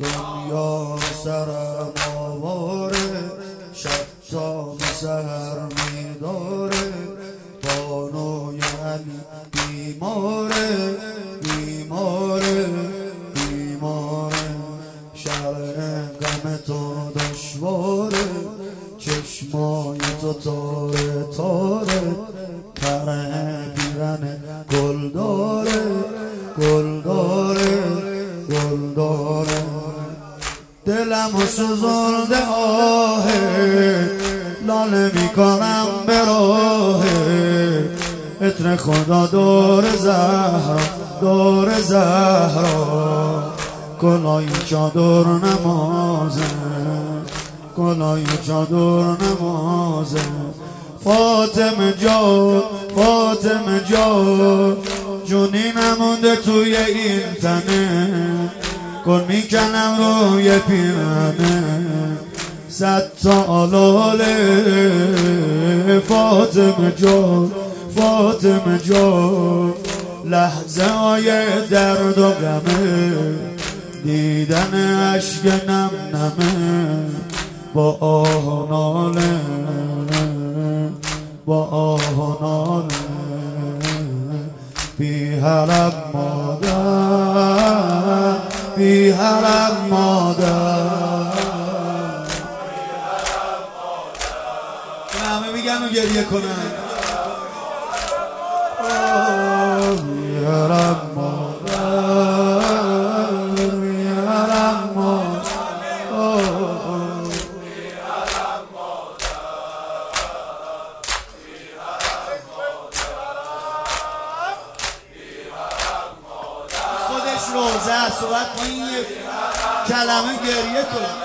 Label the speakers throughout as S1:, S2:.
S1: دنیا سرم آواره، شب تا به سحر میداره. بانوی علی بیماره، بیماره، بیماره. شرح غم تو دشواره، چشمای تو تاره تاره. تره پیرن گل داره، گل داره، گل داره. دلمو سوزونده آهه، لاله میکنم به راهه. عطر خدا دور زهرا، دور زهرا. گلای چادر نمازه، گلای چادر نمازه. فاطمه جان، فاطمه جان، جونی نمونده توی این تنه. گل میکنم روی پیرنه، صد تا آلاله. فاطمه جان، فاطمه جان، لحظه های درد و غمه. دیدن عشق نم نمه، با آه و ناله، با آه و ناله. بی حرم مادر، بی حرم مادر. همه میگن و گریه کنن. بی حرم مادر، بی حرم مادر. خودش روزه صحبت ما این یه کلمه گریه کنه.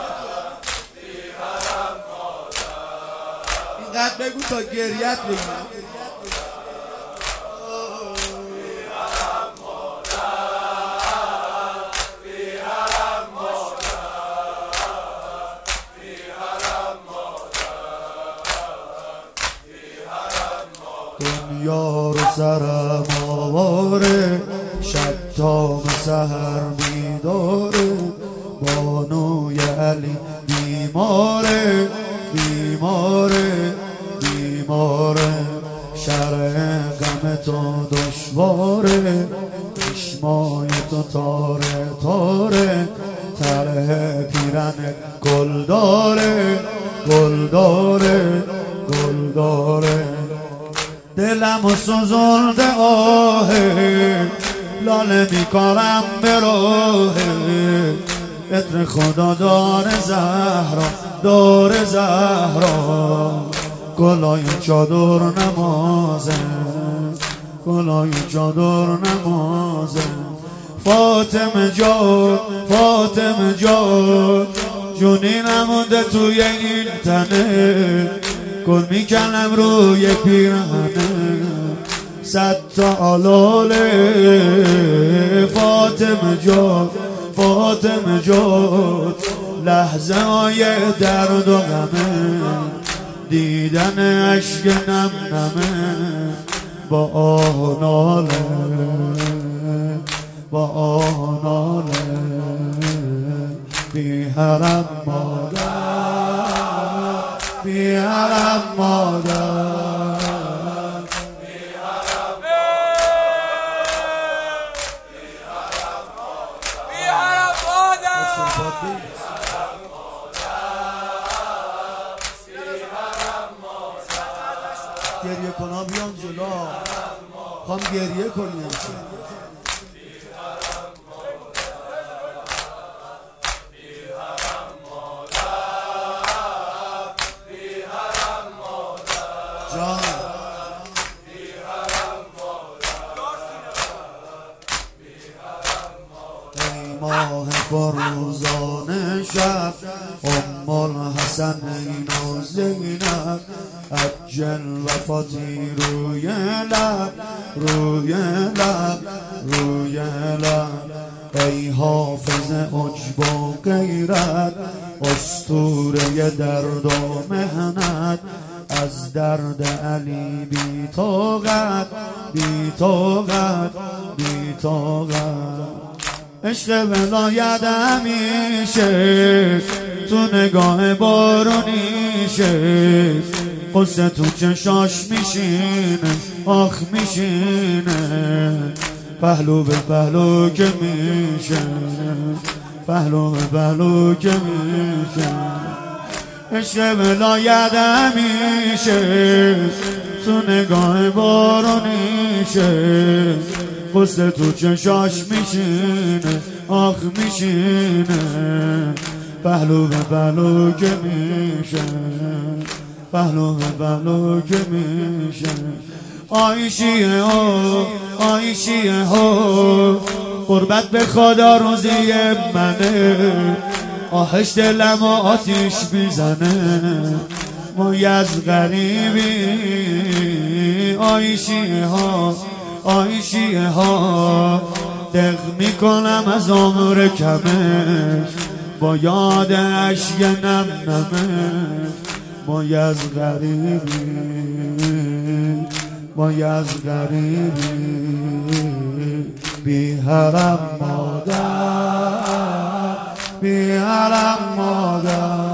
S1: اینقدر بگو تا گریت بگی. دنیا رو سرم آواره، شب تا به سحر میداره. بانوی علی بیماره، بیماره، بیماره. شرح غم تو دشواره، چشمای تو تاره تاره. تره پیرن گل داره، گل داره، گل داره. دلمو سوزونده آهه، لاله میکنم به راهه. عطر خدا دار زهرا، دار زهرا. گلای چادر نمازه، گلای چادر نمازه. فاطمه جان، فاطمه جان، جونی نمونده توی این تنه. گل میکنم روی پیرهنه، صد تا آلاله. فاطمه جان، فاطمه جان، لحظه های درد و غمه. دیدن عشق نم نمه، با آه و ناله، با آه و ناله. بی حرم مادر، بی حرم مادر. گریه کنا بیان جلو، خوام گریه کنیم. جان ای ماه فروزان شب، ام الحسن و زینب. عجل وفاتی روی لب، روی لب، روی لب. ای حافظ عجب و غیرت، اسطوره درد و محنت. از درد علی بی طاقت، بی طاقت، بی طاقت. عشق ولایت همیشه تو نگاه بارونیشه، قصه تو چشاش میشینه، آخ میشینه، پهلو به پهلو که میشه، پهلو به پهلو که میشه. عشق ولایت همیشه تو نگاه بارونیشه، قصه تو چشاش میشینه، آخ میشینه، پهلو به پهلو که میشه، پهلو به پهلو که میشه. آیشیه ها آیشیه ها قربت به خدا روزی منه، آهش دلم آتیش میزنه، مای از غریبی. آیشیه ها آیشیه ها دق میکنم از عمر کمش، با یادش یه نم نمه، مای از غریبی، مای از غریبی. بی حرم مادر، بی حرم مادر،